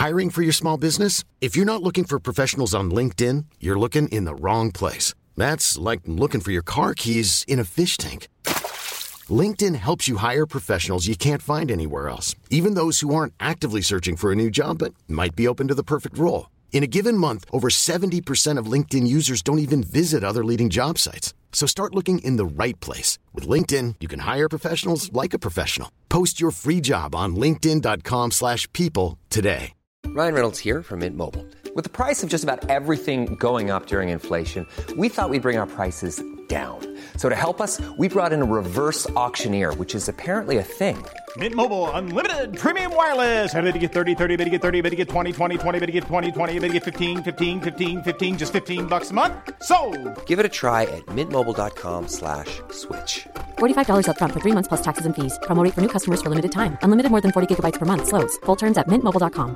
Hiring for your small business? If you're not looking for professionals on LinkedIn, you're looking in the wrong place. That's like looking for your car keys in a fish tank. LinkedIn helps you hire professionals you can't find anywhere else, even those who aren't actively searching for a new job but might be open to the perfect role. In a given month, over 70% of LinkedIn users don't even visit other leading job sites. So start looking in the right place. With LinkedIn, you can hire professionals like a professional. Post your free job on linkedin.com/people today. Ryan Reynolds here from Mint Mobile. With the price of just about everything going up during inflation, we thought we'd bring our prices down. So to help us, we brought in a reverse auctioneer, which is apparently a thing. Mint Mobile Unlimited Premium Wireless. How to get 30, 30, bit to get 30, bit to get 20, 20, 20, bit to get 20, 20, bit to get 15, 15, 15, 15, just $15 a month? Sold! Give it a try at mintmobile.com/switch. $45 up front for 3 months plus taxes and fees. Promo rate for new customers for limited time. Unlimited more than 40 gigabytes per month. Slows full terms at mintmobile.com.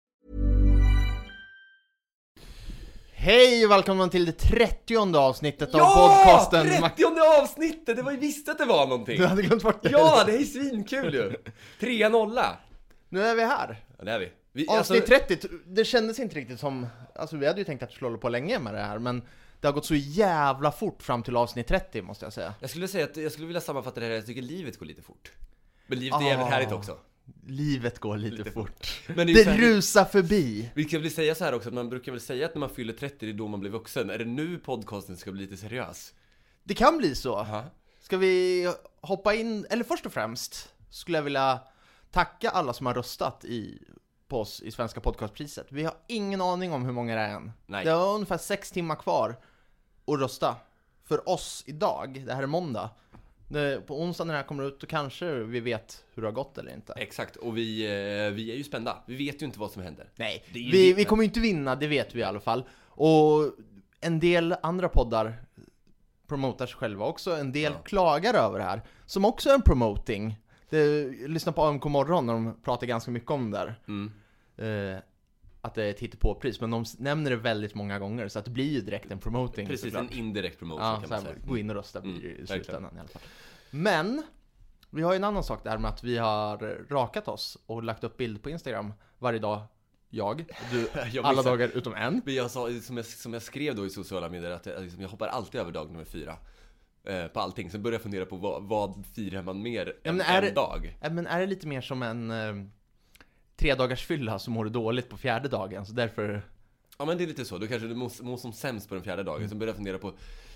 Hej och välkommen till det 30:e avsnittet av podcasten. Ja, 30:e avsnittet! Det var ju visst att det var någonting. Du hade glömt bort det. Ja, det är svinkul ju. 3-0. Nu är vi här. Ja, det är vi. Avsnitt 30, det kändes inte riktigt som... Alltså vi hade ju tänkt att vi skulle hålla på länge med det här, men det har gått så jävla fort fram till avsnitt 30, måste jag säga. Jag skulle vilja sammanfatta det här. Jag tycker livet går lite fort. Men livet är jävligt härligt också. Livet går lite fort. Men det rusar förbi. Vi kan väl säga så här också, att man brukar väl säga att när man fyller 30 det är då man blir vuxen. Är det nu podcasten ska bli lite seriös? Det kan bli så. Aha. Ska vi hoppa in, eller först och främst skulle jag vilja tacka alla som har röstat på oss i Svenska podcastpriset. Vi har ingen aning om hur många det är än. Nej. Det är ungefär 6 timmar kvar att rösta för oss idag. Det här är måndag. På onsdag när det här kommer ut, då kanske vi vet hur det har gått eller inte. Exakt, och vi är ju spända. Vi vet ju inte vad som händer. Nej, vi kommer ju inte vinna, det vet vi i alla fall. Och en del andra poddar promotar sig själva också. En del klagar över det här, som också är en promoting. Lyssna på AMK morgon när de pratar ganska mycket om det där. Att det är ett hittepåpris, men de nämner det väldigt många gånger, så att det blir ju direkt en promoting. Precis, såklart. en indirekt promotion kan man säga. Gå in och rösta blir det i slutändan i alla fall. Men vi har ju en annan sak där med att vi har rakat oss och lagt upp bild på Instagram varje dag. Du, alla dagar utom en. Men jag sa, som jag skrev då i sociala medier, att jag hoppar alltid över dag nummer 4 på allting. Sen börjar jag fundera på vad firar man mer än en dag. Men är det lite mer som en 3 dagars fylla som mår dåligt på 4:e dagen, så därför... Ja, men det är lite så. Då kanske du mår som sämst på den 4:e dagen. Sen börjar jag fundera på...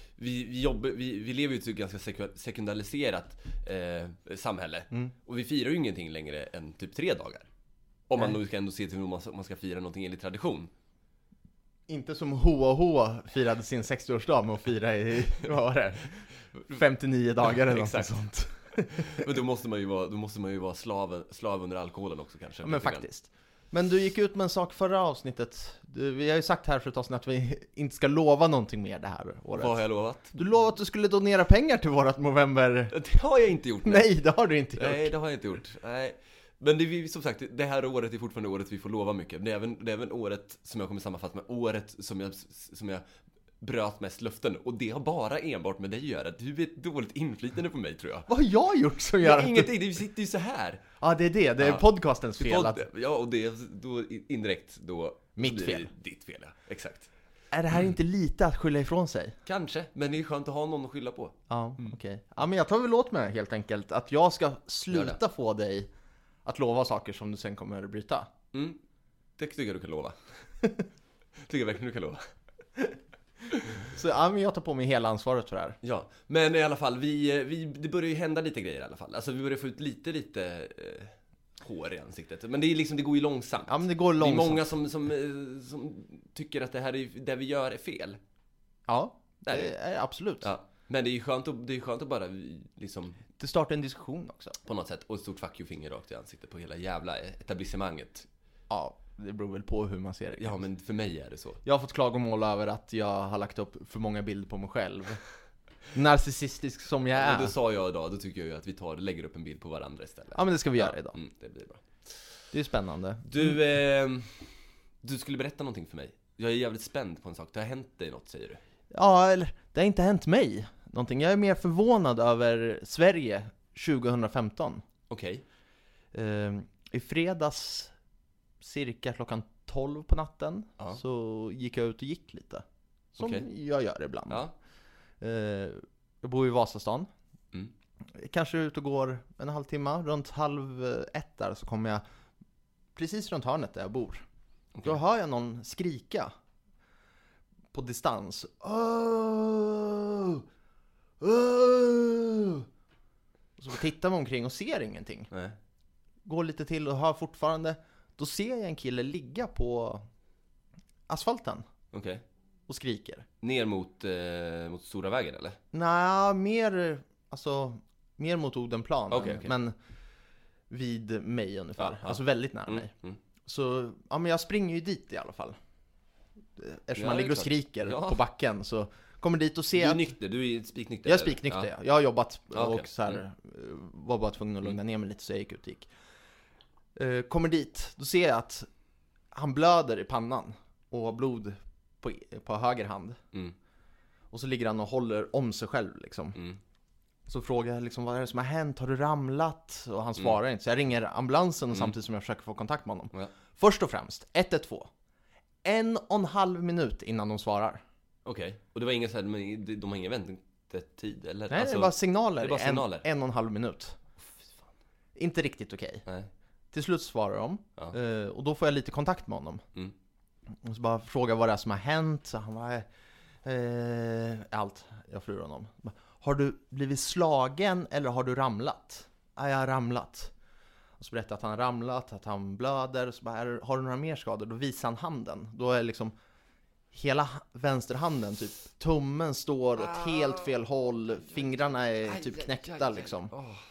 Vi lever ju i ett ganska sekundariserat samhälle. Och vi firar ju ingenting längre än typ 3 dagar. Om man nu ska ändå se till hur man ska fira någonting enligt tradition. Inte som H&H firade sin 60-årsdag med att fira i, vad var det? 59 dagar eller något sånt. Men då måste man ju vara slav under alkoholen också kanske. Ja, men faktiskt. Men du gick ut med en sak förra avsnittet. Vi har ju sagt här för ett avsnitt att vi inte ska lova någonting mer det här året. Vad har jag lovat? Du lovade att du skulle donera pengar till vårat november. Det har jag inte gjort. Nej, det har du inte gjort. Nej, det har jag inte gjort. Nej. Men det är som sagt, det här året är fortfarande året vi får lova mycket. Det är även året som jag kommer sammanfatta med året som jag bröt mest löften. Och det har bara enbart med dig att göra. Du är ett dåligt inflytande på mig, tror jag. Vad har jag gjort som gör att ingenting, du sitter ju så här. Ja, det är det. Det är podcastens fel. Ja, och det är då indirekt då... Mitt fel. Ditt fel, ja. Exakt. Är det här inte lite att skylla ifrån sig? Kanske, men det är skönt att ha någon att skylla på. Ja, okej. Ja, men jag tar väl åt mig helt enkelt att jag ska sluta få dig att lova saker som du sen kommer att bryta. Det tycker jag du kan lova. Tycker jag verkligen du kan lova. Så ja, men jag tar på mig hela ansvaret för det här. Ja, men i alla fall, det börjar ju hända lite grejer i alla fall. Alltså vi börjar få ut lite hår i ansiktet. Men det är liksom, det går ju långsamt. Ja, men det går långsamt. Det är många som tycker att det vi gör är fel. Ja, det är absolut. Ja. Men det är ju skönt att bara liksom... Det startar en diskussion också. På något sätt. Och ett stort fuck you-finger rakt i ansiktet på hela jävla etablissemanget. Ja, det beror väl på hur man ser det. Ja, men för mig är det så. Jag har fått klagomål över att jag har lagt upp för många bilder på mig själv. Narcissistisk som jag är. Och det sa jag idag, då tycker jag ju att vi lägger upp en bild på varandra istället. Ja, men det ska vi göra idag. Det blir bra. Det är spännande. Du skulle berätta någonting för mig. Jag är jävligt spänd på en sak. Det har hänt dig något, säger du? Ja, eller det har inte hänt mig någonting. Jag är mer förvånad över Sverige 2015. Okej. I fredags cirka klockan 12 på natten. Ja. Så gick jag ut och gick lite. Som Okej. jag gör ibland. Ja. Jag bor i Vasastan. Mm. Kanske ut och går en halvtimme. Runt 12:30 där så kommer jag precis runt hörnet där jag bor. Okej. Då hör jag någon skrika på distans. Åh! Åh! Och så tittar man omkring och ser ingenting. Nej. Går lite till och hör fortfarande. Då ser jag en kille ligga på asfalten Okej. och skriker. Ner mot stora vägen eller? Nej, mer mot Odenplan. Okej. Men vid mig ungefär. Ja. Alltså väldigt nära mig. Mm. Så ja, men jag springer ju dit i alla fall. Eftersom Ja, man det är ligger och klart. skriker Ja. på backen så kommer dit och Du ser är att... nykter, du är spiknykter. Jag är eller? spiknykter, Ja. jag har jobbat Ja, okej. och så här, var bara tvungen att lugna ner mig lite så jag gick ut och gick. Kommer dit, då ser jag att han blöder i pannan och har blod på höger hand. Mm. Och så ligger han och håller om sig själv liksom. Mm. Så frågar jag liksom, vad är det som har hänt? Har du ramlat? Och han svarar inte. Så jag ringer ambulansen samtidigt som jag försöker få kontakt med honom. Ja. Först och främst, 112. 1,5 minut innan de svarar. Okej. Och det var ingen så här, men de har ingen väntetid eller? Nej, Alltså, det är bara signaler. det är bara signaler. 1,5 minut. Inte riktigt okej. Nej. Till slut svarar de. Ja. Och då får jag lite kontakt med honom. Mm. Och så bara fråga vad det är som har hänt. Så han var allt. Jag frågar honom. Har du blivit slagen eller har du ramlat? Ja, jag har ramlat. Och så berättar jag att han har ramlat, att han blöder. Och så bara, har du några mer skador? Då visar han handen. Då är liksom hela vänsterhanden, typ tummen står åt helt fel håll. Fingrarna är typ knäckta liksom.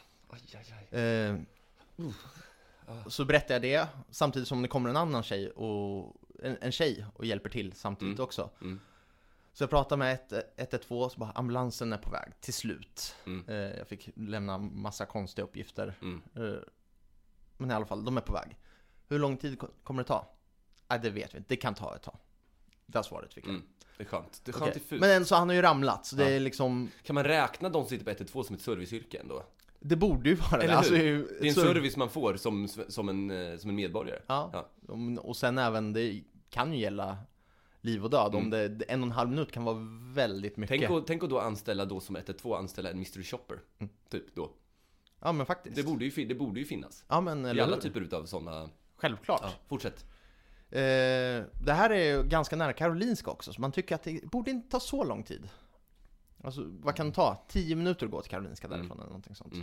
Så berättar jag det samtidigt som det kommer en annan tjej och en tjej och hjälper till samtidigt också. Mm. Så jag pratar med 112 så bara ambulansen är på väg till slut. Jag fick lämna massa konstiga uppgifter. Men i alla fall, de är på väg. Hur lång tid kommer det ta? Nej, det vet vi inte. Det kan ta ett tag. Det är svaret fick jag. Det är skönt. Det är skönt i fus. Men så han har ju ramlat, så det är liksom... Kan man räkna de som sitter på 112 som ett serviceyrke ändå? Det borde ju vara Eller det. Alltså, hur? Det är en service man får som en medborgare. Ja. Och sen även, det kan ju gälla liv och död. Om det 1,5 minut kan vara väldigt mycket. Tänk att då anställa då som 112 anställa en mystery shopper. Typ då. Ja, men faktiskt. Det borde ju finnas. Ja, men I eller alla hur? typer utav sådana. Självklart. Ja, fortsätt. Det här är ju ganska nära Karolinska också, så man tycker att det borde inte ta så lång tid. Alltså, vad kan det ta? 10 minuter att gå till Karolinska därifrån eller någonting sånt.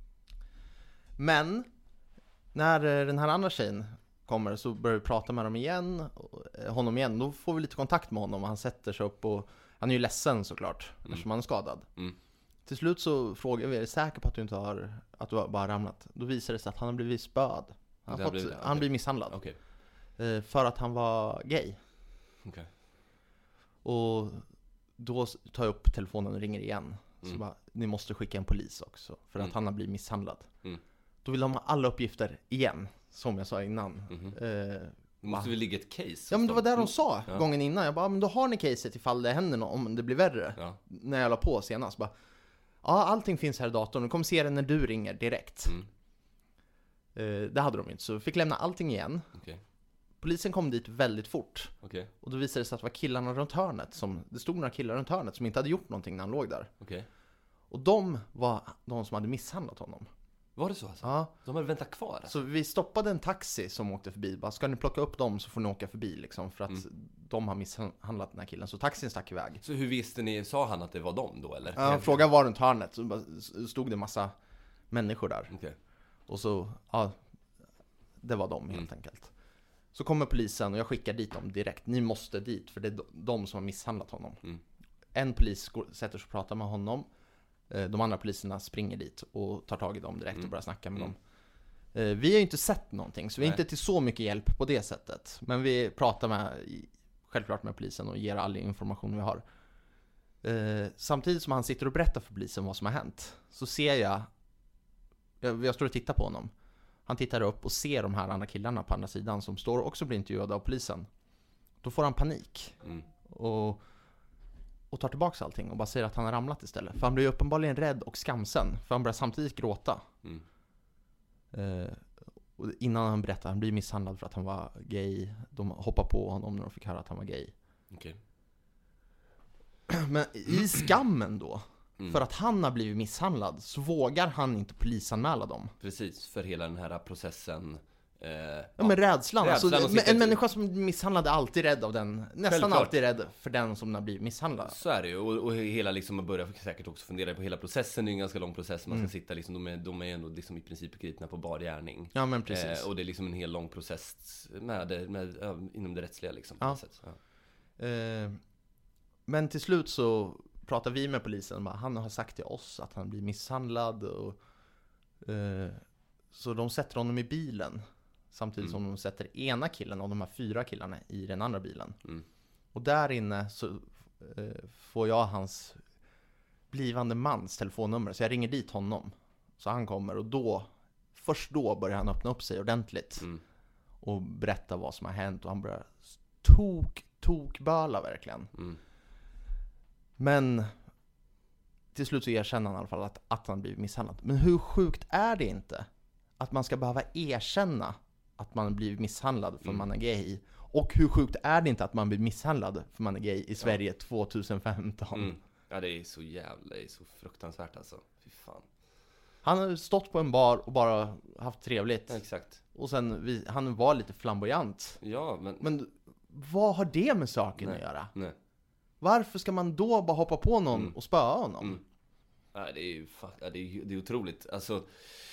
Men när den här andra tjejen kommer så börjar vi prata med honom igen. Då får vi lite kontakt med honom och han sätter sig upp och han är ju ledsen såklart eftersom han är skadad. Till slut så frågar vi, är du säker på att du har bara ramlat? Då visar det sig att han har blivit spöd. Han blir misshandlad. Okej. För att han var gay. Okej. Och då tar jag upp telefonen och ringer igen. Så bara, ni måste skicka en polis också för att han har blivit misshandlad. Då vill de ha alla uppgifter igen, som jag sa innan. Måste vi ligga ett case? Ja, men det var där de sa gången innan. Jag bara, men då har ni caset ifall det händer något, om det blir värre. Ja. När jag la på senast. Bara, ja, allting finns här i datorn. Du kommer se det när du ringer direkt. Det hade de inte, så vi fick lämna allting igen. Okej. Polisen kom dit väldigt fort. Okej. Och då visade det sig att det var killarna runt hörnet. Det stod några killar runt hörnet som inte hade gjort någonting när han låg där. Okej. Och de var de som hade misshandlat honom. Var det så alltså? Ja. De hade väntat kvar alltså. Så vi stoppade en taxi som åkte förbi. Bara, ska ni plocka upp dem så får ni åka förbi liksom. För att de har misshandlat den här killen. Så taxin stack iväg. Så hur visste ni, sa han att det var dem då eller? Ja, frågan var runt hörnet. Så bara stod det massa människor där. Okej. Och så, ja, det var de helt enkelt. Så kommer polisen och jag skickar dit dem direkt. Ni måste dit för det är de som har misshandlat honom. En polis sätter sig och pratar med honom. De andra poliserna springer dit och tar tag i dem direkt och börjar snacka med dem. Vi har ju inte sett någonting, så vi är inte till så mycket hjälp på det sättet. Men vi pratar självklart med polisen och ger all information vi har. Samtidigt som han sitter och berättar för polisen vad som har hänt, så ser jag står och tittar på honom. Han tittar upp och ser de här andra killarna på andra sidan som står och också blir intervjuade av polisen. Då får han panik. Och tar tillbaka allting och bara säger att han har ramlat istället. För han blir uppenbarligen rädd och skamsen. För han börjar samtidigt gråta. Och innan han berättade, han blir misshandlad för att han var gay. De hoppade på honom när de fick höra att han var gay. Okej. Men i skammen då, för att han har blivit misshandlad, så vågar han inte polisanmäla dem. Precis, för hela den här processen. Ja, men rädslan. Alltså, en människa som blir misshandlad är alltid rädd av den. Nästan Självklart. Alltid rädd för den som har blivit misshandlad. Så är det ju, och hela liksom, man börjar säkert också fundera på hela processen. Det är en ganska lång process, man ska sitta liksom, de är ändå liksom i princip gripna på bar gärning. Ja, men precis. Och det är liksom en hel lång process inom det rättsliga liksom, på Ja. något sätt. Ja. Men till slut så pratar vi med polisen. Han har sagt till oss att han blir misshandlad. Och, så de sätter honom i bilen. Samtidigt som de sätter ena killen av de här 4 killarna i den andra bilen. Och där inne så får jag hans blivande mans telefonnummer. Så jag ringer dit honom. Så han kommer, och först då börjar han öppna upp sig ordentligt. Och berätta vad som har hänt. Och han börjar tokböla verkligen. Men till slut så erkänner han i alla fall att han blivit misshandlad. Men hur sjukt är det inte att man ska behöva erkänna att man blivit misshandlad för man är gay? Och hur sjukt är det inte att man blir misshandlad för man är gay i Sverige 2015? Ja, det är så fruktansvärt alltså. Fy fan. Han har stått på en bar och bara haft trevligt. Ja, exakt. Och sen han var lite flamboyant. Ja, men vad har det med saken att göra? Nej. Varför ska man då bara hoppa på någon och spöa honom? Nej, det är ju det är otroligt. Alltså,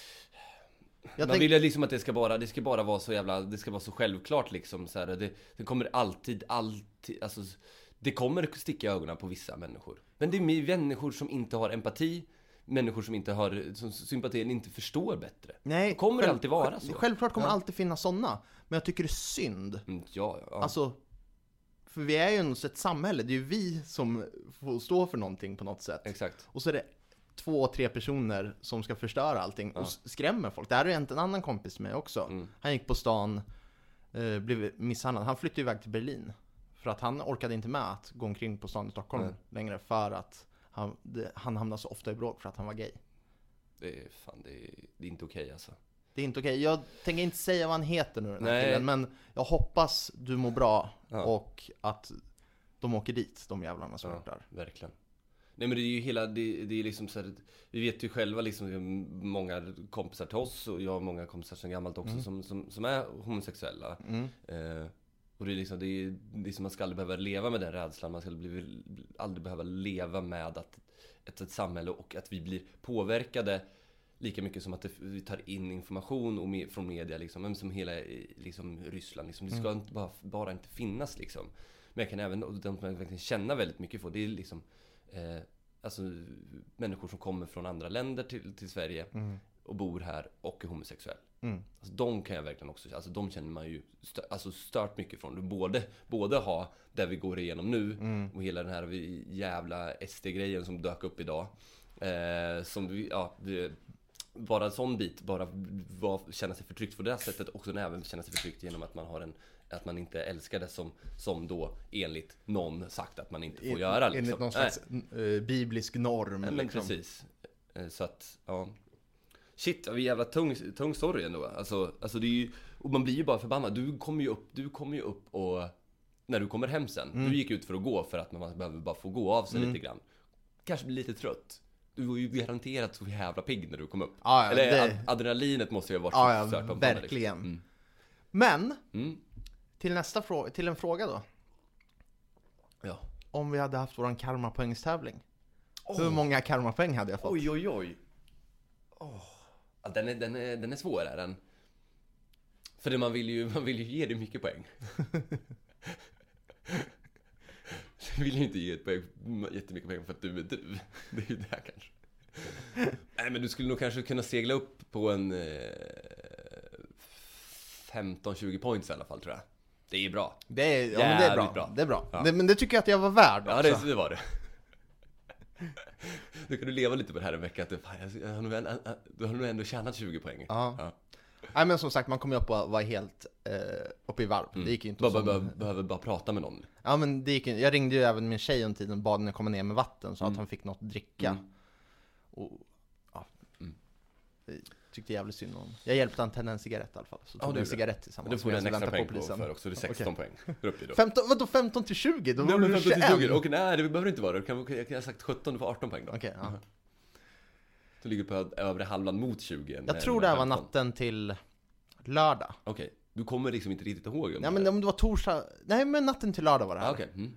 Jag vill ju liksom att det ska bara vara så jävla, det ska vara så självklart liksom så här, det kommer alltid alltså, det kommer sticka i ögonen på vissa människor. Men det är människor som inte har empati, människor som inte har sympati, inte förstår bättre. Nej, det kommer alltid vara så. Självklart kommer alltid finnas sådana. Men jag tycker det är synd. Ja. Alltså, för vi är ju ett samhälle. Det är ju vi som får stå för någonting på något sätt. Exakt. Och så är det 2-3 personer som ska förstöra allting och skrämmer folk. Det här är ju en annan kompis med mig också. Han gick på stan, blev misshandlad. Han flyttade iväg till Berlin. För att han orkade inte med att gå omkring på stan i Stockholm längre. För att han hamnade så ofta i bråk för att han var gay. Det är inte okej alltså. Det är inte okej. Jag tänker inte säga vad han heter nu, den här Nej. killen, men jag hoppas du mår bra och att de åker dit, de jävlarna som är där. Verkligen. Nej, men det är ju det är liksom så här, vi vet ju själva liksom, många kompisar till oss, och jag har många kompisar som gammalt också som är homosexuella. Och det är liksom, det är som man ska aldrig behöva leva med den rädslan. Man ska aldrig behöva leva med att ett samhälle, och att vi blir påverkade lika mycket som att vi tar in information och från media liksom, som hela liksom Ryssland liksom. Det ska inte bara inte finnas liksom. Men jag kan även, och de som jag verkligen känner väldigt mycket för, det är liksom alltså människor som kommer från andra länder till Sverige och bor här och är homosexuell. Alltså, de kan jag verkligen också, alltså de känner man ju stört mycket från. Både ha där vi går igenom nu och hela den här jävla SD-grejen som dök upp idag, som bara en sån bit, bara känna sig förtryckt på det sättet, och sen även känna sig förtryckt genom att man har att man inte älskar det som då enligt någon sagt att man inte får göra liksom. Enligt någon slags biblisk norm. Men liksom. precis. Så att, ja. Shit, vad jävla tung story ändå. Alltså det är ju, och man blir ju bara förbannad. Du kommer ju upp och när du kommer hem sen, du gick ut för att gå för att man behöver bara få gå av sig lite grann. Kanske blir lite trött. Du var ju garanterat så jävla pigg när du kom upp. Ja, eller adrenalinet måste ju ha varit så stört på verkligen. Liksom. Men till en fråga då. Ja. Om vi hade haft våran karmapoängstävling. Hur många karmapoäng hade jag fått? Oj. Ja, den är svår, är den. För man vill ju ge dig mycket poäng. Jag vill ju inte ge jättemycket poäng för att du är du. Det är ju det kanske. Nej, men du skulle nog kanske kunna segla upp på en 15-20 points i alla fall, tror jag. Det är bra. Det är bra. Det är bra. Ja. Men det tycker jag att jag var värd också. Ja, det var det. Nu kan du leva lite på det här en vecka, att du har nog ändå tjänat 20 poäng. Ja. Nej, men som sagt, man kommer upp och var helt uppe i varv. Det gick ju inte behöver bara prata med någon. Ja, men det gick inte. Jag ringde ju även min tjej en tid och bad henne komma ner med vatten så att han fick något att dricka. Och till tyckte jävligt synd om. Jag hjälpte han tända en cigarett i alla fall. Så tog en cigarett tillsammans. Men du får en extra poäng på för också. Det är 16 poäng. Upp i då. 15 till 20? Då Nej, var men det 15 till 21. 20. Och nej, det behöver det inte vara. Jag har sagt 17, du får 18 poäng då. Okej, ja. Du ligger på övre halvan mot 20. Jag tror det här var natten till lördag. Okej, du kommer liksom inte riktigt ihåg om Ja, men om det var torsdag. Nej, men natten till lördag var det här. Okej.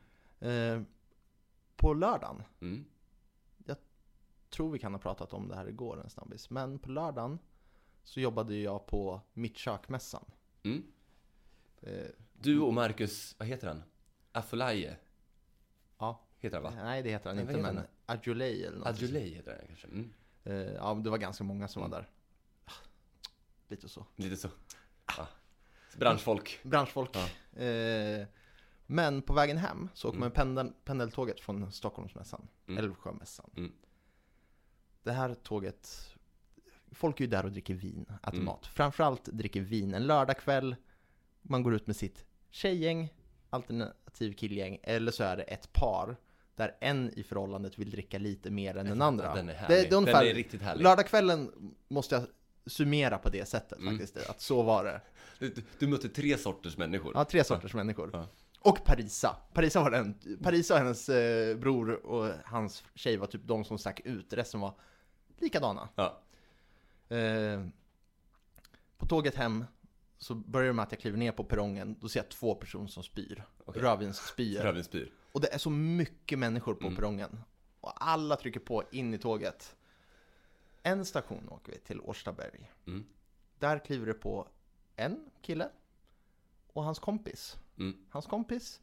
På lördagen. Mm. Jag tror vi kan ha pratat om det här igår en snabbis. Men på lördagen så jobbade jag på Mittkökmässan. Mm. Du och Marcus, vad heter han? Afolaye. Ja. Heter han va? Nej, det heter han inte, heter men han? Adjulay eller något. Adjulay heter han kanske. Mm. Ja, det var ganska många som var där. Lite så. Lite så. Ja. Branschfolk. Ja. Men på vägen hem så åker man pendeltåget från Stockholmsmässan, Älvsjömässan. Mm. Det här tåget, folk är ju där och dricker vin, äter mat. Framförallt dricker vin en lördagkväll. Man går ut med sitt tjejgäng, alternativ killgäng, eller så är det ett par där en i förhållandet vill dricka lite mer än den andra. Den är härlig. Den är riktigt härlig. Lördagskvällen måste jag summera på det sättet faktiskt, att så var det. Du mötte 3 sorters människor. Ja, 3 sorters människor. Ja. Och Parisa. Parisa och hennes bror och hans tjej var typ de som stack ut. Resten var likadana. Ja. På tåget hem så börjar det med att jag kliver ner på perrongen. Då ser jag 2 personer som spyr. Okay. Rödvinsspyr. Och det är så mycket människor på perrongen. Och alla trycker på in i tåget. En station åker vi till Årstaberg. Där kliver det på en kille och hans kompis. Hans kompis,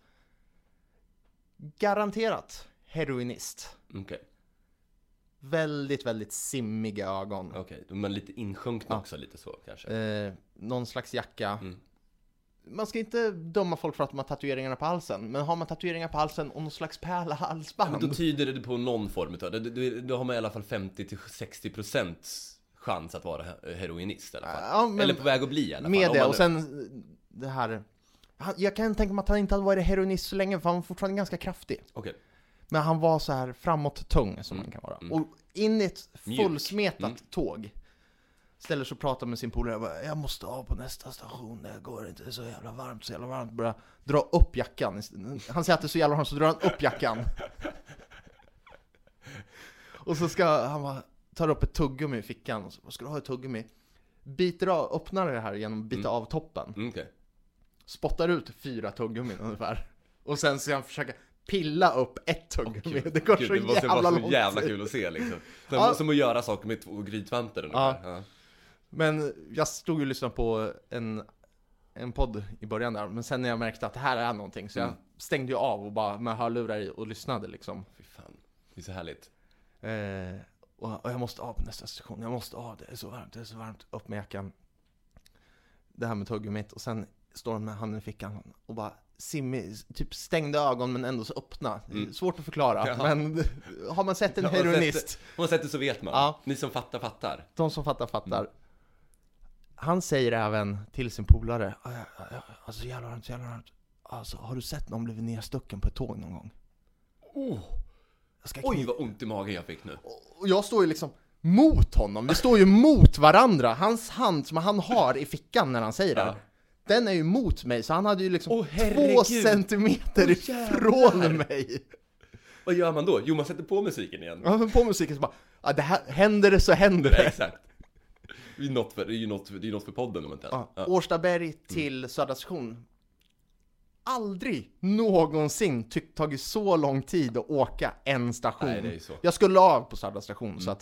garanterat heroinist. Okay. Väldigt, väldigt simmiga ögon. Okej, de är lite insjunkna också, lite så kanske. Någon slags jacka. Man ska inte döma folk för att de har tatueringarna på halsen. Men har man tatueringar på halsen och någon slags pärlhalsband, men då tyder det på någon form av det. Då har man i alla fall 50-60% chans att vara heroinist i alla fall. Ja, men eller på väg att bli i alla fall. Med det, och sen det här. Jag kan tänka mig att han inte hade varit heroinist så länge, för han var fortfarande ganska kraftig. Okay. Men han var så här framåt tung som man kan vara. Och in i ett fullsmetat tåg ställer sig och pratar med sin polare. Jag måste av på nästa station, det går inte, det är så jävla varmt. Börjar dra upp jackan. Han säger att det är så jävla varmt, så drar han upp jackan. Och så ska han bara tar upp ett tuggummi i fickan. Och så, vad ska du ha ett tuggummi? Biter av, öppnar det här genom att bita av toppen. Okay. Spottar ut 4 tuggummin ungefär. Och sen ska han försöka pilla upp ett tuggummi. Det går så jävla långt. Det var så jävla kul att se liksom. Som att göra saker med 2 grytvantar ungefär. Ja. Men jag stod ju och lyssnade på en podd i början där. Men sen när jag märkte att det här är någonting, så jag stängde ju av och bara med hörlurar i och lyssnade liksom. Fy fan, det är så härligt. Och jag måste av på nästa station. Jag måste av, det är så varmt. Upp med jackan. Det här med tuggummit. Och sen står han med handen i fickan och bara typ stängde ögon men ändå så öppna. Svårt att förklara. Ja. Men har man sett en heroinist? Om man sett det så vet man. Ja. Ni som fattar. De som fattar. Han säger även till sin polare. Alltså jävla varmt. Alltså, har du sett någon blivit nedstucken på ett tåg någon gång? Oj, vad ont i magen jag fick nu. Och jag står ju liksom mot honom. Vi står ju mot varandra. Hans hand som han har i fickan när han säger det. Den är ju mot mig, så han hade ju liksom 2 centimeter ifrån mig. Vad gör man då? Jo, man sätter på musiken igen. Ja, men på musiken så bara, det här, händer det så händer det. Exakt. Det är ju något för podden om inte. Årstaberg till Södra station. Aldrig någonsin tagit så lång tid att åka en station. Nej, det är så. Jag skulle av på Södra station, så att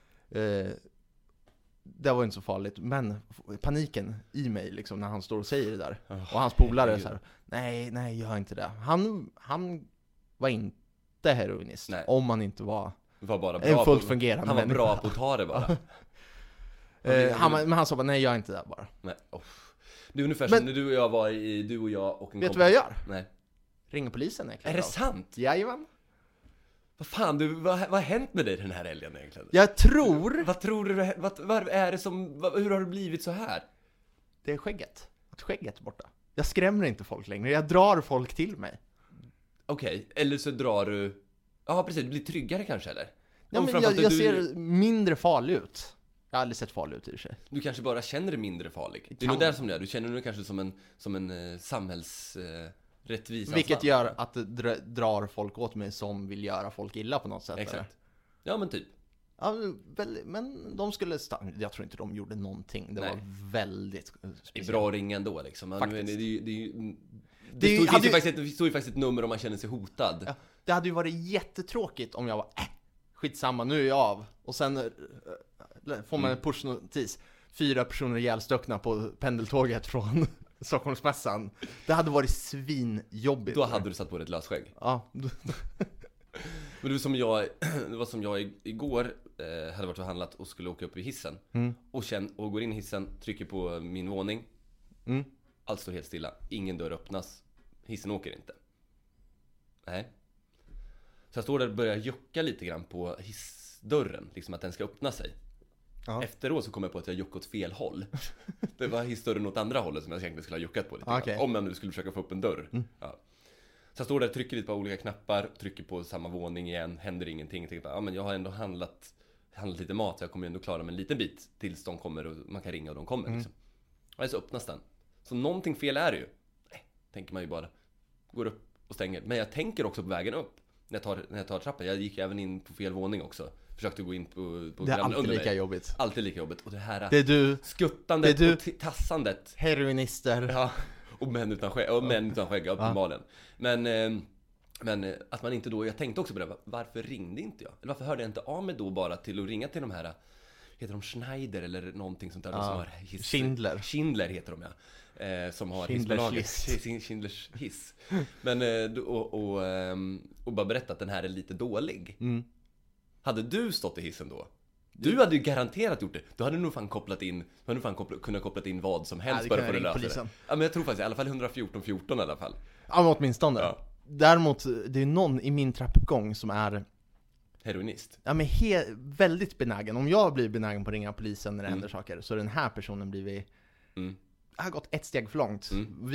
det var inte så farligt. Men paniken i mig liksom, när han står och säger det där. Och hans polare så här, nej, gör inte det. Han var inte heroinist. Nej. Om han inte var bara bra en fullt fungerande han var människa. bra på att ta det bara. Men han sa bara, nej, gör inte det bara. Nej. Det är ungefär som när du och jag var i, du och jag och en vet du vad jag gör? Nej. Ringer polisen egentligen. Är det sant? Jajamän. Vad fan, vad har hänt med dig den här helgen egentligen? Jag tror... Vad tror du, vad är det som, hur har det blivit så här? Det är skägget. Att skägget är borta. Jag skrämmer inte folk längre, jag drar folk till mig. Okej, eller så drar du... Ja, precis, du blir tryggare kanske, eller? Ja, men jag ser mindre farlig ut. Jag har aldrig sett farlig ut i sig. Du kanske bara känner dig mindre farlig. Det är nog där som det är. Du känner dig kanske som en samhällsrättvisa. Vilket gör att det drar folk åt mig som vill göra folk illa på något sätt. Exakt. Eller? Ja, men typ. Ja, men de skulle jag tror inte de gjorde någonting. Det var väldigt speciellt. Det är bra ring ändå liksom. Det står ju faktiskt ett nummer om man känner sig hotad. Ja, det hade ju varit jättetråkigt om jag var skitsamma, nu är jag av. Och sen får man en pushnotis. 4 personer ihjälstuckna på pendeltåget från Stockholmsmässan. Det hade varit svinjobbigt. Då hade du satt på dig ett lösskägg. Ja. Men det var som jag igår hade varit och handlat och skulle åka upp i hissen. Och går in i hissen, trycker på min våning. Allt står helt stilla. Ingen dörr öppnas. Hissen åker inte. Nej. Så jag står där och börjar jucka lite grann på hissdörren. Liksom att den ska öppna sig. Ja. Efteråt så kom jag på att jag juckade åt fel håll. Det var hissdörren åt andra hållet som jag egentligen skulle ha juckat på lite grann. Om jag nu skulle försöka få upp en dörr. Ja. Så jag står där och trycker lite på olika knappar. Trycker på samma våning igen. Händer ingenting. Jag tänker, men jag har ändå handlat lite mat. Så jag kommer ändå klara mig en liten bit tills de kommer och man kan ringa och de kommer. Liksom. Och så öppnas den. Så någonting fel är det ju. Tänker man ju bara. Går upp och stänger. Men jag tänker också på vägen upp. När jag tar trappan. Jag gick även in på fel våning också. Försökte gå in på det är alltid lika jobbigt. Alltid lika jobbigt. Och det här det är du, skuttandet det är du, och tassandet. Heroinister. Ja. Och män utan skägg. Och män utan skägg uppenbarligen. Men att man inte då. Jag tänkte också på det. Varför ringde inte jag? Eller varför hörde jag inte av mig då bara till att ringa till de här. Heter de Schneider eller någonting sånt där? Som har Schindler heter de, ja. Som har Schindlers hiss. Men och bara berätta att den här är lite dålig. Hade du stått i hissen då? Du hade ju garanterat gjort det. Du hade nog fan kunnat koppla in vad som helst bara för att lösa det. Ja, men jag tror faktiskt i alla fall 114 i alla fall. Ja, men åtminstone. Ja. Däremot, det är någon i min trappuppgång som är heroinist. Ja, men väldigt benägen. Om jag blir benägen på att ringa polisen när det händer saker, så den här personen blir har gått ett steg för långt.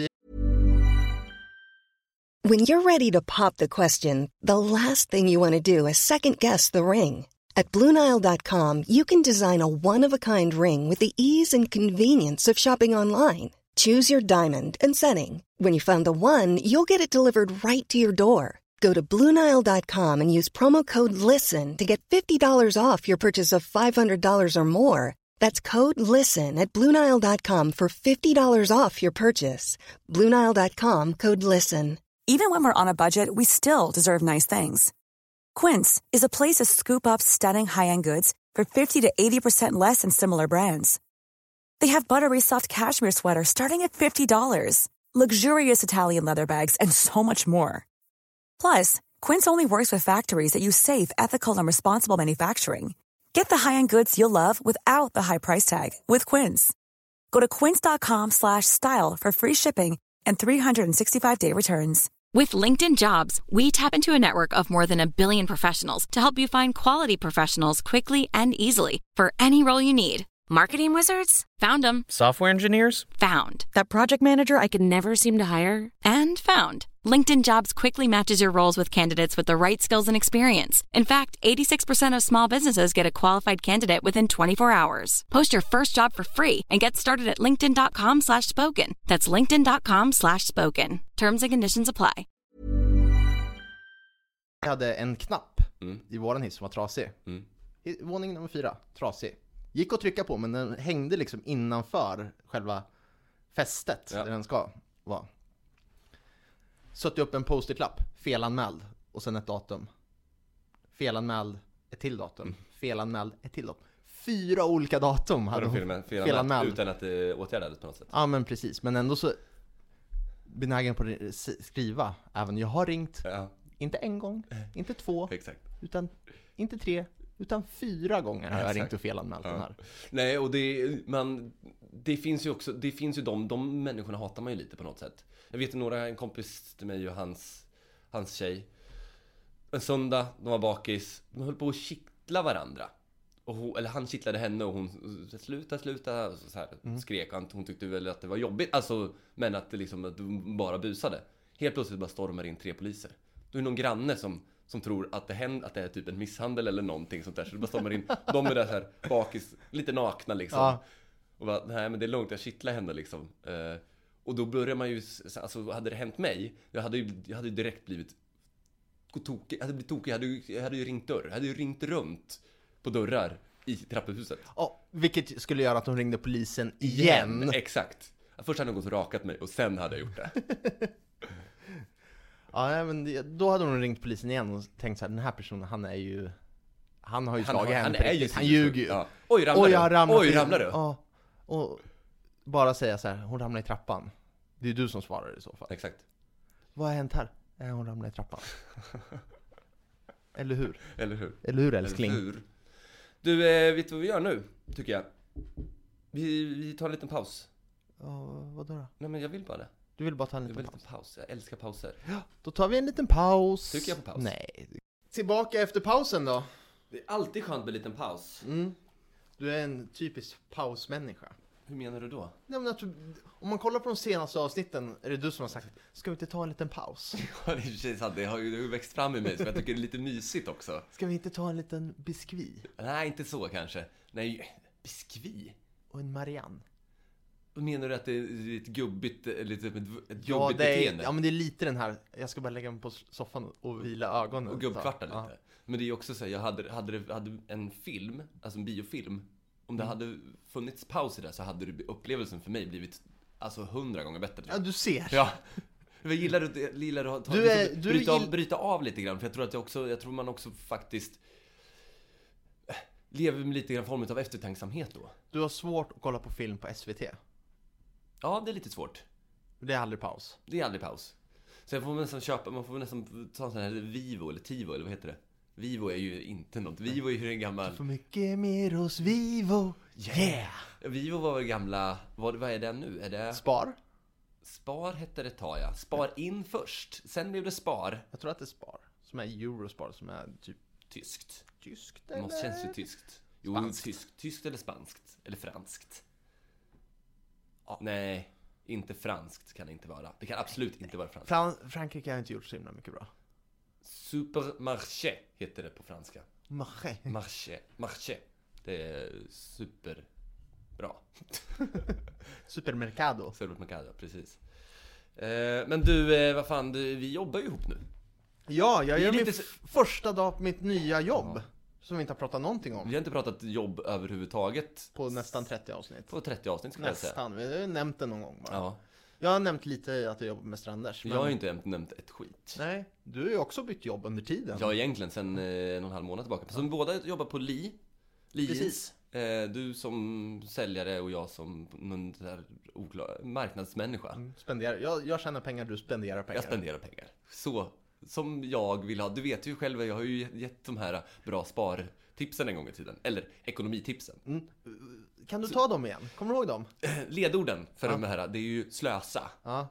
When you're ready to pop the question, the last thing you want to do is second guess the ring. At BlueNile.com you can design a one-of-a-kind ring with the ease and convenience of shopping online. Choose your diamond and setting. When you find the one, you'll get it delivered right to your door. Go to BlueNile.com and use promo code LISTEN to get $50 off your purchase of $500 or more. That's code LISTEN at BlueNile.com for $50 off your purchase. BlueNile.com, code LISTEN. Even when we're on a budget, we still deserve nice things. Quince is a place to scoop up stunning high-end goods for 50 to 80% less than similar brands. They have buttery soft cashmere sweaters starting at $50, luxurious Italian leather bags, and so much more. Plus, Quince only works with factories that use safe, ethical, and responsible manufacturing. Get the high-end goods you'll love without the high price tag with Quince. Go to quince.com/style for free shipping and 365-day returns. With LinkedIn Jobs, we tap into a network of more than 1 billion professionals to help you find quality professionals quickly and easily for any role you need. Marketing wizards? Found them. Software engineers? Found. That project manager I could never seem to hire? And found. LinkedIn Jobs quickly matches your roles with candidates with the right skills and experience. In fact, 86% of small businesses get a qualified candidate within 24 hours. Post your first job for free and get started at linkedin.com/spoken. That's linkedin.com/spoken. Terms and conditions apply. Jag hade en knapp i våran hiss som var trasig. Våning nummer 4, trasig. Gick att trycka på, men den hängde liksom innanför själva fästet där den ska vara. Satte upp en post-it-lapp, felanmäld, och sen ett datum. Felanmäld, ett till datum. Felanmäld, ett till datum. 4 olika datum hade hon felanmäld. Utan att det åtgärdades på något sätt. Ja, men precis. Men ändå så benägen på att skriva. Även jag har ringt, inte en gång, inte 2, utan inte 3, utan 4 gånger har jag ringt och felanmält den här. Nej, och det finns ju också, det finns ju de människorna hatar man ju lite på något sätt. Jag vet en kompis till mig och hans tjej. En söndag, de var bakis, de höll på att kittla varandra. Och eller han kittlade henne och hon sluta så här, skrek han. Hon tyckte väl att det var jobbigt, alltså, men att det liksom att de bara busade. Helt plötsligt bara stormar in 3 poliser. Då är det någon granne som som tror att det är typ en misshandel eller någonting sånt där. Så det bara står man in, de är där så här bakis, lite nakna liksom. Ja. Och bara, nej men det är lugnt, jag kittlar henne liksom. Och då börjar man ju, alltså hade det hänt mig, jag hade ju direkt blivit tokig. Jag hade ju ringt dörr, jag hade ju ringt runt på dörrar i trapphuset. Ja, vilket skulle göra att de ringde polisen igen. Exakt. Först hade de gått och rakat mig och sen hade jag gjort det. Ja, men då hade de ringt polisen igen och tänkt så här, den här personen, han har ju slagit henne på riktigt. Han ljuger ju. Ja. Oj, ramlar du? Ja. Och bara säga så här, hon ramlar i trappan. Det är du som svarar i så fall. Exakt. Vad har hänt här? Hon ramlar i trappan. Eller hur? Eller hur? Eller hur, älskling? Eller hur? Du, vet du vad vi gör nu, tycker jag? Vi tar en liten paus. Ja, vad då? Nej, men jag vill bara det. Du vill bara ta en Jag liten vill paus? Jag älskar pauser. Ja, då tar vi en liten paus. Tycker jag på paus? Nej. Tillbaka efter pausen då. Det är alltid skönt med en liten paus. Du är en typisk pausmänniska. Hur menar du då? Nej, men om man kollar på de senaste avsnitten är det du som har sagt, ska vi inte ta en liten paus? Ja, det är precis sant. Det har ju växt fram i mig, så jag tycker det är lite mysigt också. Ska vi inte ta en liten biskvi? Nej, inte så kanske. Nej, biskvi? Och en Marianne? Menar du att det är ett gubbigt, lite ett gubbigt Ja, beteende? ja, men det är lite den här, jag ska bara lägga mig på soffan och vila ögonen. Och gubbkvarta lite. Ja. Men det är också så här, jag hade en film, alltså en biofilm. Om det hade funnits paus i det så hade upplevelsen för mig blivit 100 gånger bättre. Ja, du ser. Ja. Jag gillar att bryta av lite grann, för jag tror man också faktiskt lever med lite grann form av eftertänksamhet då. Du har svårt att kolla på film på SVT. Ja, det är lite svårt. Det är aldrig paus. Det är aldrig paus. Så man får nästan ta en sån här Vivo eller Tivo eller vad heter det? Vivo är ju inte något. Vivo är ju en gammal... Du får mycket mer hos Vivo. Yeah! Vivo var väl gamla... Vad är det nu? Är det... Spar hette det, tar jag. Spar in först. Sen blev det Spar. Jag tror att det är Spar. Som är Eurospar, som är typ... Tyskt. eller? Det känns ju tyskt. Jo, tyskt eller spanskt. Eller franskt. Ja. Nej, inte franskt kan det inte vara. Det kan absolut inte vara franskt. Frankrike har inte gjort så himla mycket bra. Supermarché heter det på franska. Marché. Det är superbra. Supermercado, precis. Men du, vad fan, vi jobbar ju ihop nu. Ja, jag gör min första dag på mitt nya jobb. Som vi inte har pratat någonting om. Vi har inte pratat jobb överhuvudtaget. På nästan 30 avsnitt. På 30 avsnitt skulle jag säga. Nästan, vi har nämnt det någon gång bara. Ja. Jag har nämnt lite att jag jobbar med Stranders. Jag har ju inte nämnt ett skit. Nej, du har ju också bytt jobb under tiden. Ja, egentligen sen 1,5 månad tillbaka. Så vi båda jobbar på Li. Precis. Du som säljare och jag som någon där marknadsmänniska. Spenderar. Jag tjänar pengar, du spenderar pengar. Jag spenderar pengar. Så som jag vill ha. Du vet ju själv, jag har ju gett de här bra spartipsen en gång i tiden. Eller ekonomitipsen. Kan du ta dem igen? Kommer du ihåg dem? Ledorden för de här, det är ju slösa. Ja.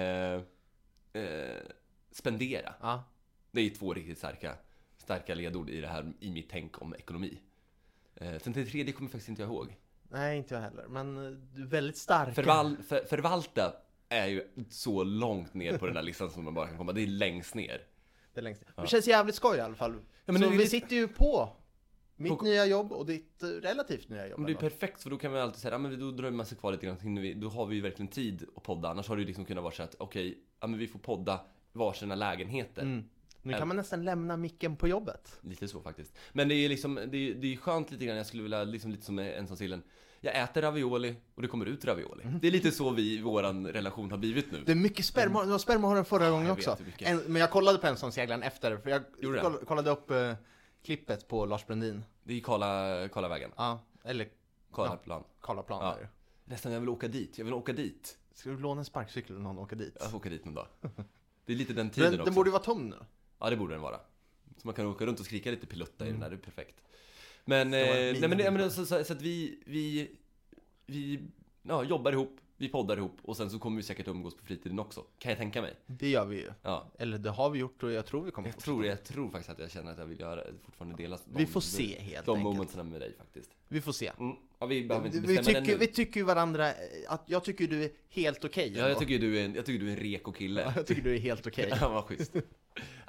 Spendera. Ja. Det är ju 2 riktigt starka ledord i det här, i mitt tänk om ekonomi. Sen till 3 kommer faktiskt inte jag ihåg. Nej, inte jag heller. Men du är väldigt stark. Förvalta är ju så långt ner på den här listan som man bara kan komma. Det är längst ner. Det är längst ner. Det känns jävligt skoj i alla fall. Ja, men så vi sitter ju på mitt nya jobb och ditt relativt nya jobb. Men det är perfekt, för då kan vi alltid säga, men då drömmer man sig kvar lite grann. Då har vi ju verkligen tid att podda. Annars har det ju liksom kunnat vara så att okej, men vi får podda varsina lägenheter. Nu kan man nästan lämna micken på jobbet. Lite så faktiskt. Men det är liksom, det är skönt lite grann. Jag skulle vilja liksom lite som en sån sillen. Jag äter ravioli och det kommer ut ravioli. Det är lite så våran relation har blivit nu. Det är mycket sperma. Du har spermahåren förra gången också. Men jag kollade på en sån seglaren efter. För jag kollade upp klippet på Lars Brundin. Det är i Karlavägen. Ja, eller Karlaplan. Karlaplan ja. Nästan jag vill åka dit. Ska du låna en sparkcykel och någon åka dit? Jag får åka dit någon dag. Det är lite den tiden också. Den borde ju vara tom nu. Ja, det borde den vara. Så man kan åka runt och skrika lite pilutta i den där, det är perfekt. Men så att vi jobbar ihop, vi poddar ihop och sen så kommer vi säkert umgås på fritiden också. Kan jag tänka mig? Det gör vi ju. Ja. Eller det har vi gjort och jag tror vi kommer Jag tror faktiskt att jag känner att jag vill göra fortfarande dela vi får se helt enkelt. De momentsen med dig faktiskt. Vi får se. Ja, vi behöver inte bestämma det nu. Vi tycker ju varandra att jag tycker du är helt okej. Ja, jag tycker du är en reko kille. Ja, jag tycker du är helt okej. Ja, vad schysst.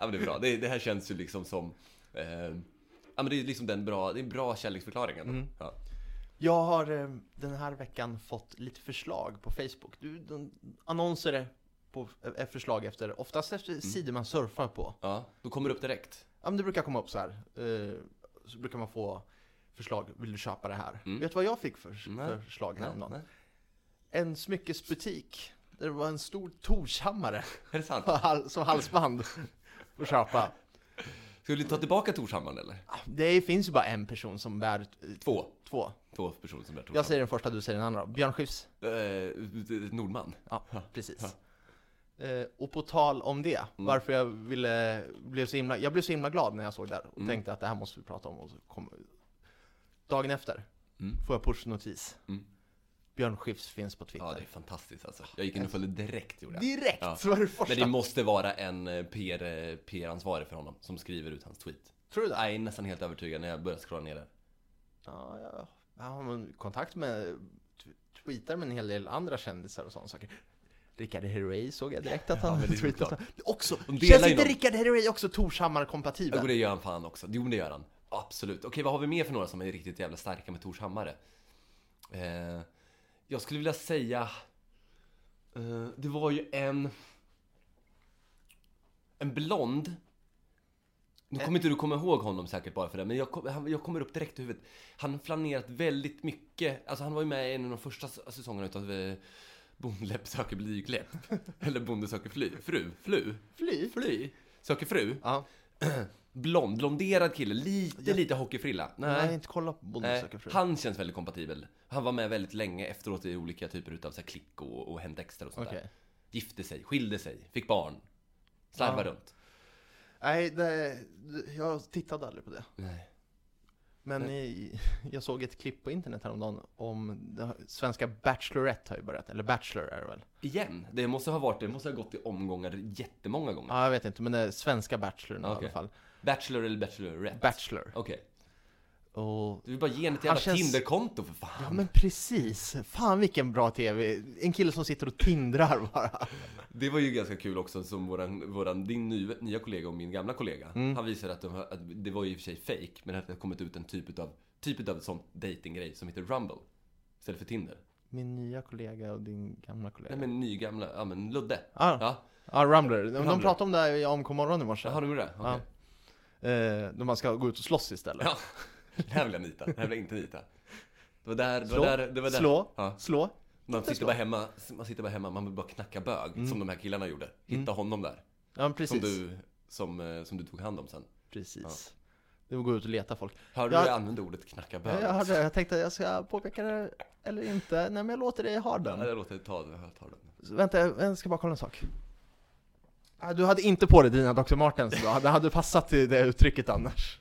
Ja, men det är bra. Det här känns ju liksom som... ja, men det är liksom det är en bra kärleksförklaring. Ja. Jag har den här veckan fått lite förslag på Facebook. Annonser är förslag oftast efter sidor man surfar på. Ja, då kommer det upp direkt. Ja, men det brukar komma upp så här. Så brukar man få förslag, vill du köpa det här? Vet du vad jag fick för förslag häromdagen? En smyckesbutik. Det var en stor Torshammare. Är det sant? Som halsband att köpa. Ska du ta tillbaka Torshammaren eller? Det finns ju bara en person som bär... Två personer som bär Torshammaren. Jag säger den första, du säger den andra. Björn Skifs. Nordman. Ja, precis. Ja. Och på tal om det, varför jag blev så himla glad när jag såg det här och tänkte att det här måste vi prata om. Och så dagen efter får jag pushnotis. Björn Skifs finns på Twitter. Ja, det är fantastiskt alltså. Jag gick in och följde direkt. Direkt? Så var det första. Men det måste vara en PR-ansvarig för honom som skriver ut hans tweet. Tror du det? Jag är nästan helt övertygad när jag börjar scrolla ner där. Ja, jag har kontakt med tweetar med en hel del andra kändisar och sådana saker. Rickard Herrey såg jag direkt att han tweetade. Också, känns inte Rickard Herrey också Torshammar-kompatibel? Ja, det gör han fan också. Jo, men det gör han. Absolut. Okej, vad har vi mer för några som är riktigt jävla starka med Torshammare? Jag skulle vilja säga... det var ju en blond... Nu kommer inte du komma ihåg honom säkert bara för det, men jag kommer upp direkt i huvudet. Han har flanerat väldigt mycket. Alltså han var ju med i en av de första säsongerna utav Bondeläpp söker blygläpp. Eller Bonde söker fly. Söker fru. Ja. Blonderad kille, lite hockeyfrilla. Nej, inte kolla på Bonde söker fru. Han känns väldigt kompatibel. Han var med väldigt länge efteråt i olika typer utav så här, klick och Hänt Extra och sånt där. Gifte sig, skilde sig, fick barn. Slarvade runt. Nej, jag tittade aldrig på det. Nej. Men jag såg ett klipp på internet häromdagen om svenska Bachelorette har ju börjat. Eller Bachelor är det väl? Igen? Det måste ha gått i omgångar jättemånga gånger. Ja, jag vet inte, men det är svenska Bachelorna i alla fall. Bachelor eller Bachelorette? Bachelor. Okej. Och du vill bara ge ett jävla Tinder-konto för fan. Ja, men precis. Fan vilken bra tv. En kille som sitter och tindrar bara. Det var ju ganska kul också som din nya kollega och min gamla kollega. Han visade att det var ju i och för sig fake, men att det har kommit ut en typ av sån datinggrej som heter Rumble istället för Tinder. Min nya kollega och din gamla kollega. Nej, men nygamla, ja men Ludde. Ja, Rumbler. De pratade om det här i AMK morgon i morse. Ja, de gjorde det? Okay. Ja. Då man ska gå ut och slåss istället. Ja. Det här vill jag nita. Det här vill jag inte nita. Det var där. Slå. Man sitter bara hemma, man vill bara knacka bög som de här killarna gjorde. Hitta honom där. Ja, precis. Som du tog hand om sen. Precis. Ja. Det var gå ut och leta folk. Hörde du använda ordet knacka bög? Jag tänkte jag ska påpeka det eller inte. Nej, men jag låter dig ha den. Ja, jag låter dig ta den. Så, vänta, jag ska bara kolla en sak. Du hade inte på dig dina Dr. Martens då. Det hade passat till det uttrycket annars.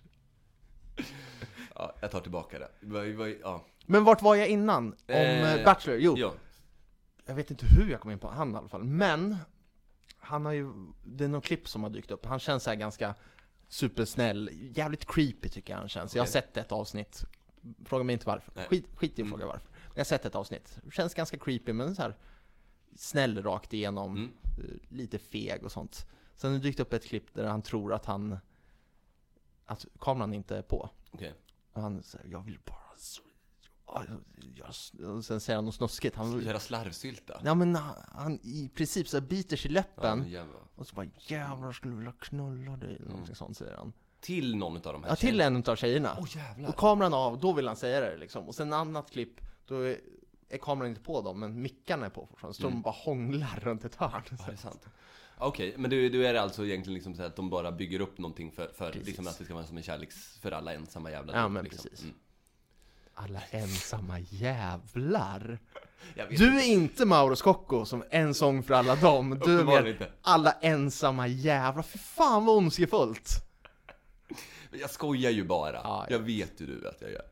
Ja, jag tar tillbaka det. Ja. Men vart var jag innan? Om Bachelor? Jo. Ja. Jag vet inte hur jag kom in på han i alla fall. Men han har ju... Det är någon klipp som har dykt upp. Han känns så här ganska supersnäll. Jävligt creepy tycker jag han känns. Okay. Jag har sett ett avsnitt. Fråga mig inte varför. Skit i att fråga varför. Jag har sett ett avsnitt. Känns ganska creepy, men så här snäll rakt igenom. Lite feg och sånt. Sen har det dykt upp ett klipp där han tror att kameran inte är på. Okay. Och han säger, jag vill bara... Och sen säger han något snuskigt. Han vill göra slarvsylta. Ja, men han i princip så biter sig i läppen. Ja, och så bara, jävlar, skulle vilja knulla dig. Någonting sånt säger han. Till någon av de här tjejerna? Ja, till en av tjejerna. Jävlar. Och kameran av, då vill han säga det liksom. Och sen en annat klipp, då är kameran inte på dem, men mickarna är på fortfarande. Så de bara hånglar runt ett hörn. Ja, det är sant. Okej, men du är alltså egentligen liksom så att de bara bygger upp någonting för liksom att det ska vara som en kärleks för alla ensamma jävlar. Ja, men liksom. Precis. Alla ensamma jävlar. Du är inte Mauro Scocco som en sång för alla dem. Du är alla ensamma jävlar. För fan vad ondskefullt. Jag skojar ju bara. Jag vet ju du att jag gör.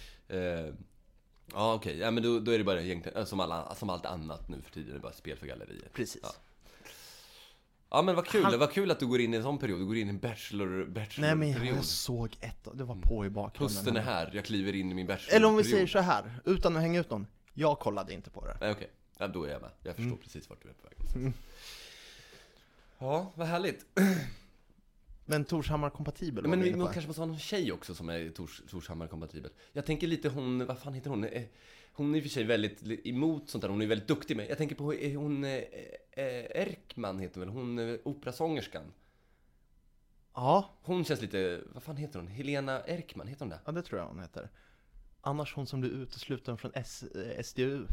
Ja, okej. Ja, men då är det bara egentligen som allt annat nu för tiden. Det är bara spel för galleriet. Precis. Ja, men vad kul att du går in i en sån period. Du går in i en bachelor Nej, men jag såg det var på i bakgrunden. Hösten är här, jag kliver in i min bachelor. Eller om vi säger så här, utan att hänga ut någon. Jag kollade inte på det. Nej, okej. Ja, då är jag med. Jag förstår precis vart du är på väg. Ja, vad härligt. Men Torshammar-kompatibel? Men vi kanske måste ha någon tjej också som är Torshammar-kompatibel. Jag tänker lite hon, vad fan heter hon? Hon är i och för sig väldigt emot sånt där, hon är väldigt duktig med. Jag tänker på hon Erkman heter väl, hon operasångerskan. Ja. Hon känns lite, vad fan heter hon? Helena Erkman, heter hon det? Ja, det tror jag hon heter. Annars hon som blev utesluten från SDU.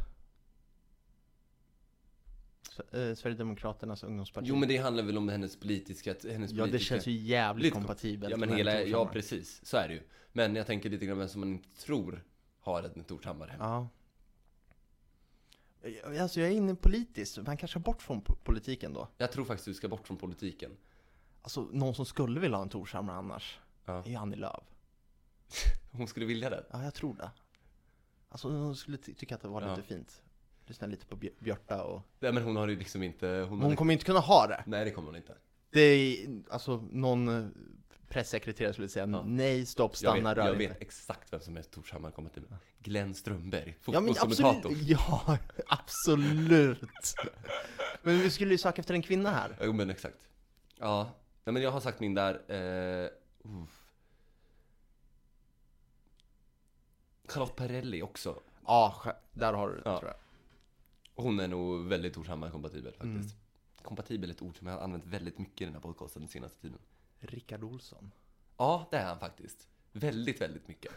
Sverigedemokraternas ungdomsparti. Jo, men det handlar väl om hennes politiska... Ja, det känns ju jävligt kompatibelt. Ja, men ja, precis. Så är det ju. Men jag tänker lite grann vem som man inte tror har ett Torshammar. Ja. Alltså jag är inne politiskt. Man kanske bort från politiken då. Jag tror faktiskt du ska bort från politiken. Alltså någon som skulle vilja ha en Torshammar annars är ju Annie Lööf. Hon skulle vilja det? Ja, jag tror det. Alltså hon skulle tycka att det var lite fint. Lyssna lite på Björta och... Nej, men hon har ju liksom inte... Hon kommer inte kunna ha det. Nej, det kommer hon inte. Det är, alltså någon pressekreterare skulle säga nej, stopp, stanna, rör jag inte. vet exakt vem som är Torshammar kommer till. Glenn Strömberg, ja, men absolut. Ja, absolut. Men vi skulle ju söka efter en kvinna här. Jo, men exakt. Ja, nej, men jag har sagt min där. Charlotte Perrelli också. Ja, där har du det, tror jag. Hon är nog väldigt Torshammar-kompatibel faktiskt. Kompatibel är ett ord som jag har använt väldigt mycket i den här podcasten den senaste tiden. Rickard Olsson. Ja, det är han faktiskt. Väldigt, väldigt mycket.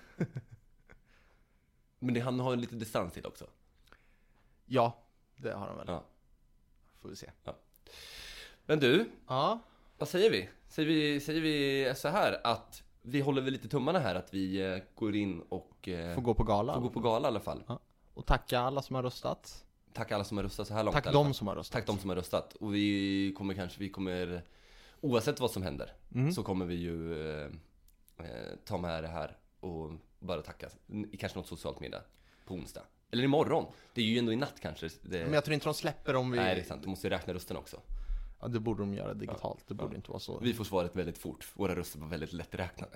Men han har en lite distans till också. Ja, det har han väl. Ja. Får vi se. Ja. Men du, ja. Vad säger vi? Säger vi så här att vi håller väl lite tummarna här att vi går in och får gå på gala. Får gå på gala i alla fall. Ja. Och tacka alla som har röstat. Tack alla som har röstat så här långt. Tack de som har röstat. Tack de som har röstat. Och vi kommer oavsett vad som händer så kommer vi ju ta med det här och bara tacka. Kanske något socialt middag på onsdag. Eller imorgon. Det är ju ändå i natt kanske. Men jag tror inte de släpper om vi... Nej, det är sant. Du måste ju räkna rösten också. Ja, det borde de göra digitalt. Det borde inte vara så. Vi får svaret väldigt fort. Våra röster var väldigt lätträknade.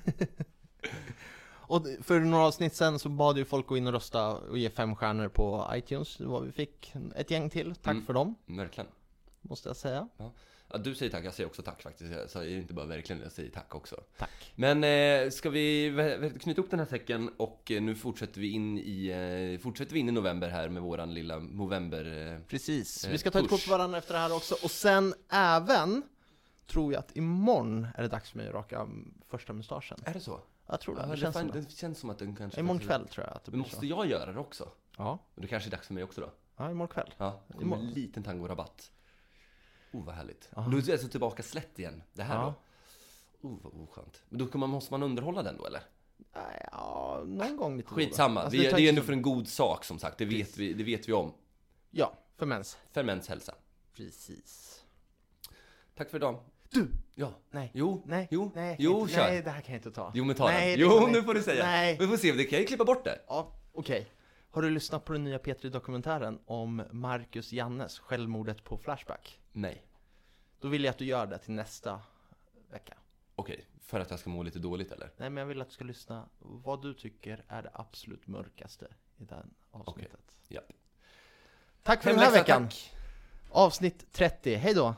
Och för några avsnitt sen så bad ju folk gå in och rösta och ge 5 stjärnor på iTunes. Det var vi fick ett gäng till. Tack för dem. Verkligen. Måste jag säga. Ja, du säger tack, jag säger också tack faktiskt. Jag säger inte bara verkligen, jag säger tack också. Tack. Men ska vi knyta upp den här säcken och nu fortsätter vi in i november här med våran lilla november. Precis, vi ska ta ett kort på varandra efter det här också. Och sen även tror jag att imorgon är det dags för mig att raka första mustaschen. Är det så? Jag tror det. Det känns som att den kanske... Imorgon kväll tror jag att det blir. Men måste jag göra det också? Ja. Och det kanske är dags för mig också då? Ja, imorgon kväll. Ja, en liten tangorabatt. Vad härligt. Aha. Då är det alltså tillbaka slätt igen. Det här då. Vad oskönt. Men då måste man underhålla den då, eller? Ja, någon gång lite. Skitsamma. Alltså, det är ändå för en god sak, som sagt. Det vet vi om. Ja, för mäns hälsa. Precis. Tack för idag. Du! Ja. Nej. Jo, kör. Nej, det här kan jag inte ta. Jo, men ta den. Jo, nu får du säga. Nej. Vi får se, det kan jag klippa bort det. Ja, okej. Har du lyssnat på den nya P3-dokumentären om Marcus Jannes, självmordet på Flashback? Nej. Då vill jag att du gör det till nästa vecka. Okej, för att jag ska må lite dåligt eller? Nej, men jag vill att du ska lyssna vad du tycker är det absolut mörkaste i den avsnittet. Okej, ja. Tack för den här veckan. Tack. Avsnitt 30. Hej då.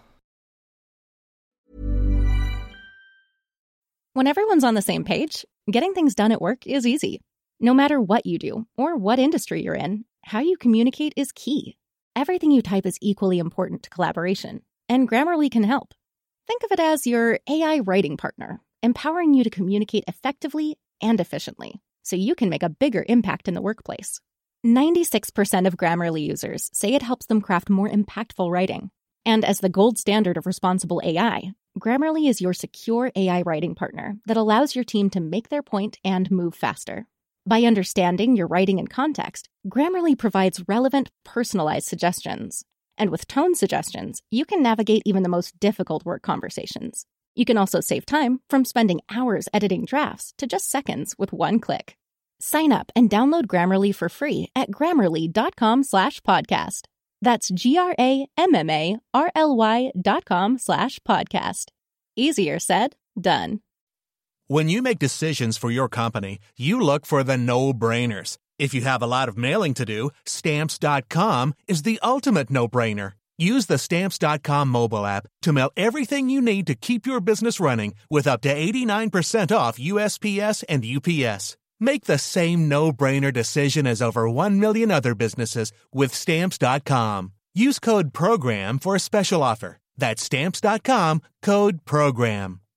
When everyone's on the same page, getting things done at work is easy. No matter what you do or what industry you're in, how you communicate is key. Everything you type is equally important to collaboration, and Grammarly can help. Think of it as your AI writing partner, empowering you to communicate effectively and efficiently, so you can make a bigger impact in the workplace. 96% of Grammarly users say it helps them craft more impactful writing. And as the gold standard of responsible AI, Grammarly is your secure AI writing partner that allows your team to make their point and move faster. By understanding your writing and context, Grammarly provides relevant, personalized suggestions. And with tone suggestions, you can navigate even the most difficult work conversations. You can also save time from spending hours editing drafts to just seconds with one click. Sign up and download Grammarly for free at grammarly.com/podcast. That's GRAMMARLY.com/podcast. Easier said, done. When you make decisions for your company, you look for the no-brainers. If you have a lot of mailing to do, Stamps.com is the ultimate no-brainer. Use the Stamps.com mobile app to mail everything you need to keep your business running with up to 89% off USPS and UPS. Make the same no-brainer decision as over 1 million other businesses with Stamps.com. Use code PROGRAM for a special offer. That's Stamps.com, code PROGRAM.